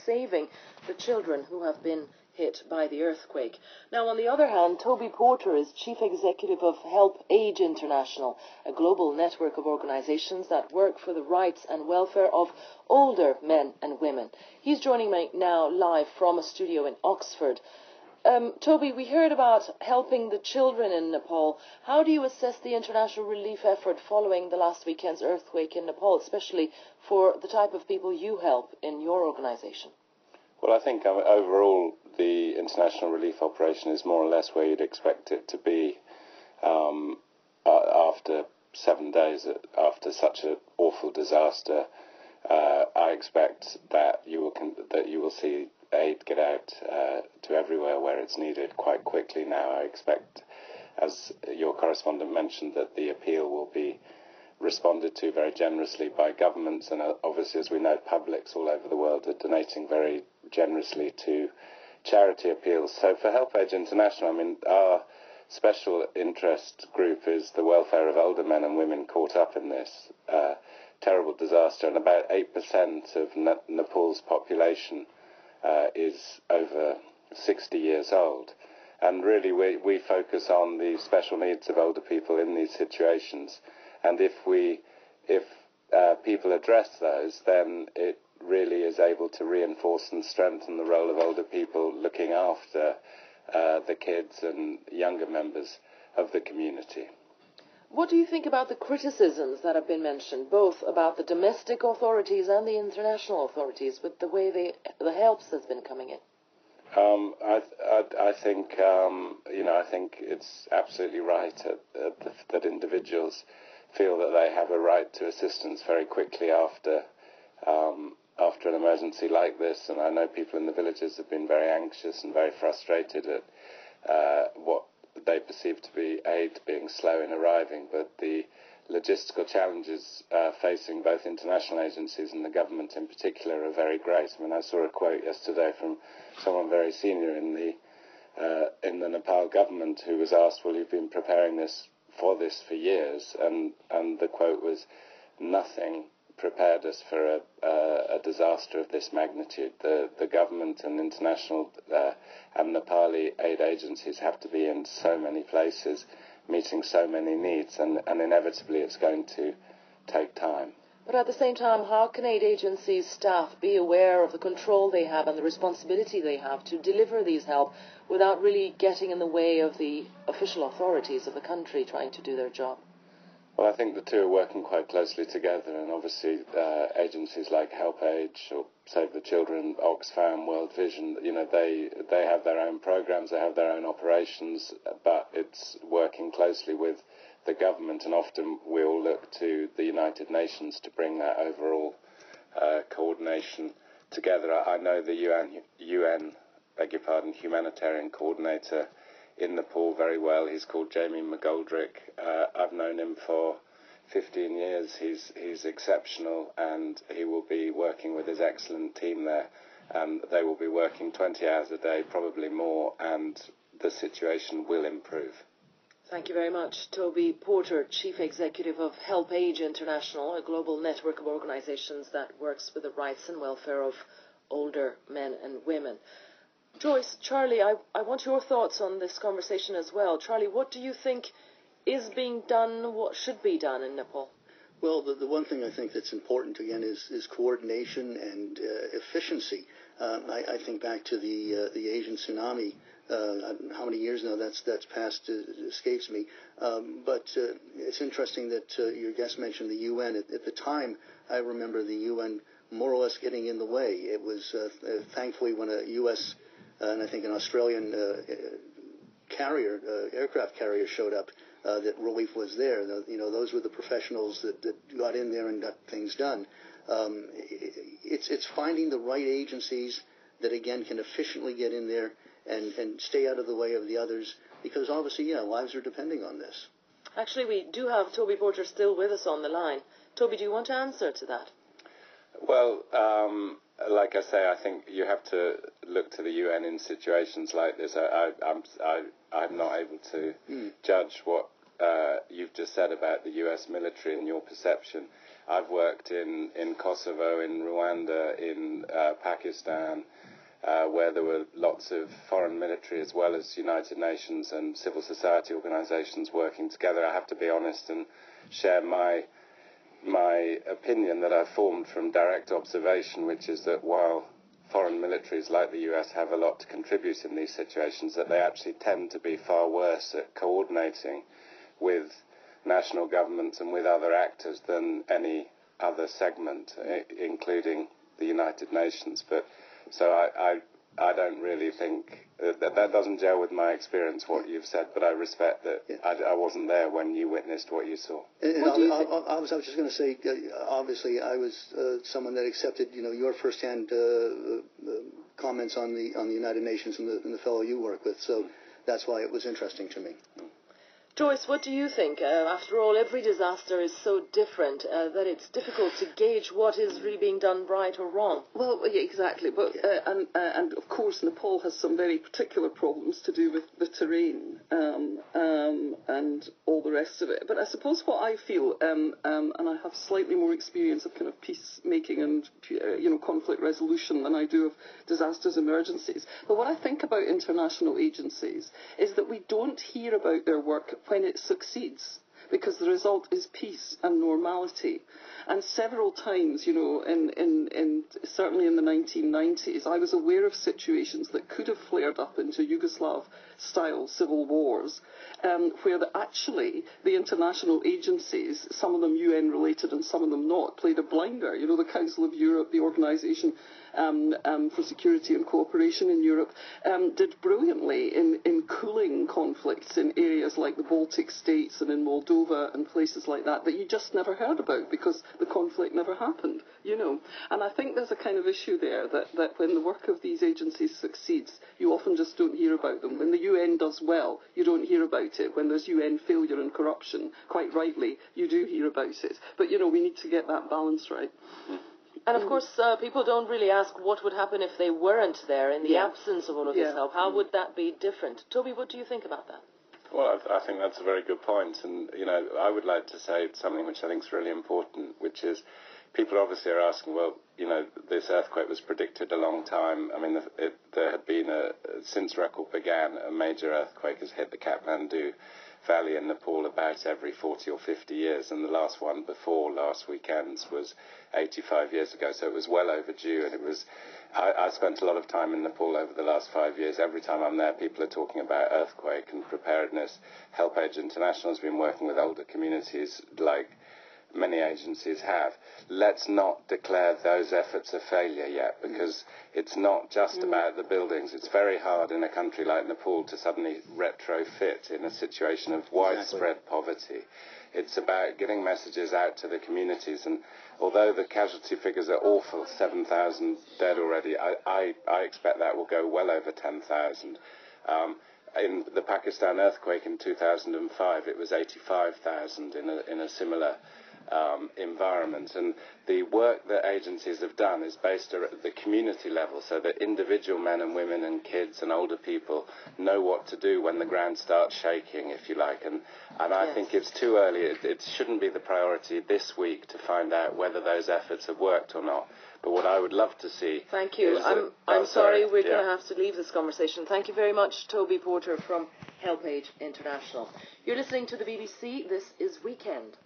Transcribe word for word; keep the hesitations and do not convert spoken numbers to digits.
saving the children who have been hit by the earthquake. Now, on the other hand, Toby Porter is Chief Executive of Help Age International, a global network of organizations that work for the rights and welfare of older men and women. He's joining me now live from a studio in Oxford. Um, Toby, we heard about helping the children in Nepal. How do you assess the international relief effort following the last weekend's earthquake in Nepal, especially for the type of people you help in your organization? Well, I think um, overall the international relief operation is more or less where you'd expect it to be um, uh, after seven days after such an awful disaster. Uh, I expect that you will con- that you will see aid get out uh, to everywhere where it's needed quite quickly now. I expect, as your correspondent mentioned, that the appeal will be responded to very generously by governments, and uh, obviously, as we know, publics all over the world are donating very generously to charity appeals. So for Help Age International, I mean, our special interest group is the welfare of older men and women caught up in this uh, terrible disaster, and about eight percent of ne- Nepal's population uh, is over sixty years old. And really, we, we focus on the special needs of older people in these situations. And if we, if uh, people address those, then it really is able to reinforce and strengthen the role of older people looking after uh, the kids and younger members of the community. What do you think about the criticisms that have been mentioned, both about the domestic authorities and the international authorities, with the way they, the helps that's been coming in? Um, I, I, I think, um, you know, I think it's absolutely right that, that, that individuals feel that they have a right to assistance very quickly after um, after an emergency like this. And I know people in the villages have been very anxious and very frustrated at uh, what they perceive to be aid being slow in arriving, but the logistical challenges uh, facing both international agencies and the government in particular are very great. I mean, I saw a quote yesterday from someone very senior in the uh, in the Nepal government who was asked, well, you've been preparing this for this for years, and, and the quote was, nothing prepared us for a, uh, a disaster of this magnitude. The, the government and international uh, and Nepali aid agencies have to be in so many places, meeting so many needs, and, and inevitably it's going to take time. But at the same time, how can aid agencies' staff be aware of the control they have and the responsibility they have to deliver these help without really getting in the way of the official authorities of the country trying to do their job? Well, I think the two are working quite closely together, and obviously uh, agencies like Help Age or Save the Children, Oxfam, World Vision, you know, they they have their own programs, they have their own operations, but it's working closely with the government, and often we all look to the United Nations to bring that overall uh, coordination together. I know the U N, U N, beg your pardon, humanitarian coordinator in Nepal very well. He's called Jamie McGoldrick. Uh, I've known him for fifteen years. He's he's exceptional, and he will be working with his excellent team there. And they will be working twenty hours a day, probably more, and the situation will improve. Thank you very much. Toby Porter, Chief Executive of Help Age International, a global network of organizations that works with the rights and welfare of older men and women. Joyce, Charlie, I, I want your thoughts on this conversation as well. Charlie, what do you think is being done, what should be done in Nepal? Well, the, the one thing I think that's important, again, is, is coordination and uh, efficiency. Um, I, I think back to the uh, the Asian tsunami. Uh, how many years now that's that's passed uh, escapes me. Um, but uh, it's interesting that uh, your guest mentioned the U N. At, at the time, I remember the U N more or less getting in the way. It was uh, uh, thankfully when a U S uh, and I think an Australian uh, carrier, uh, aircraft carrier showed up, uh, that relief was there. The, you know, those were the professionals that, that got in there and got things done. Um, it's it's finding the right agencies that, again, can efficiently get in there and, and stay out of the way of the others, because obviously, yeah, lives are depending on this. Actually, we do have Toby Porter still with us on the line. Toby, do you want to answer to that? Well, um, like I say, I think you have to look to the U N in situations like this. I, I, I'm, I, I'm not able to mm. judge what uh, you've just said about the U S military and your perception. I've worked in, in Kosovo, in Rwanda, in uh, Pakistan, uh, where there were lots of foreign military as well as United Nations and civil society organizations working together. I have to be honest and share my my opinion that I formed from direct observation, which is that while foreign militaries like the U S have a lot to contribute in these situations, that they actually tend to be far worse at coordinating with national governments and with other actors than any other segment, including the United Nations. But so I, I, I don't really think that that doesn't gel with my experience, what you've said, but I respect that. Yeah. I, I wasn't there when you witnessed what you saw. And, and I, I, I, was, I was just going to say, uh, obviously, I was uh, someone that accepted, you know, your firsthand uh, uh, comments on the on the United Nations and the, and the fellow you work with. So that's why it was interesting to me. Joyce, what do you think? Uh, after all, every disaster is so different uh, that it's difficult to gauge what is really being done right or wrong. Well, yeah, exactly. But uh, and uh, and of course, Nepal has some very particular problems to do with the terrain um, um, and all the rest of it. But I suppose what I feel, um, um, and I have slightly more experience of kind of peacemaking and uh, you know conflict resolution than I do of disasters emergencies. But what I think about international agencies is that we don't hear about their work when it succeeds, because the result is peace and normality. And several times, you know, in, in, in certainly in the nineteen nineties, I was aware of situations that could have flared up into Yugoslav-style civil wars, um, where the, actually the international agencies, some of them U N-related and some of them not, played a blinder. You know, the Council of Europe, the Organisation um, um, for Security and Cooperation in Europe, um, did brilliantly in, in cooling conflicts in areas like the Baltic states and in Moldova and places like that, that you just never heard about because the conflict never happened, you know. And I think there's a kind of issue there that, that when the work of these agencies succeeds, you often just don't hear about them. When the U N does well, you don't hear about it. When there's U N failure and corruption, quite rightly, you do hear about it. But, you know, we need to get that balance right. And of course, uh, people don't really ask what would happen if they weren't there in the yeah. absence of all of yeah. this help. How would that be different? Toby, what do you think about that? Well, I, I think that's a very good point. And, you know, I would like to say something which I think is really important, which is people obviously are asking, well, you know, this earthquake was predicted a long time. I mean, it, there had been, a, since record began, a major earthquake has hit the Kathmandu Valley in Nepal about every forty or fifty years, and the last one before last weekend's was eighty-five years ago, so it was well overdue. And it was, I, I spent a lot of time in Nepal over the last five years. Every time I'm there, people are talking about earthquake and preparedness. HelpAge International has been working with older communities like many agencies have. Let's not declare those efforts a failure yet, because it's not just mm. about the buildings. It's very hard in a country like Nepal to suddenly retrofit in a situation of widespread exactly. poverty. It's about getting messages out to the communities, and although the casualty figures are awful, seven thousand dead already, I, I, I expect that will go well over ten thousand. Um, in the Pakistan earthquake in two thousand five, it was eighty-five thousand in a, in a similar Um, environment. And the work that agencies have done is based at the community level, so that individual men and women and kids and older people know what to do when the ground starts shaking, if you like. And, and I yes. think it's too early. It, it shouldn't be the priority this week to find out whether those efforts have worked or not. But what I would love to see... Thank you. I'm, that, I'm oh, sorry, sorry we're yeah. going to have to leave this conversation. Thank you very much, Toby Porter from HelpAge International. You're listening to the B B C. This is Weekend.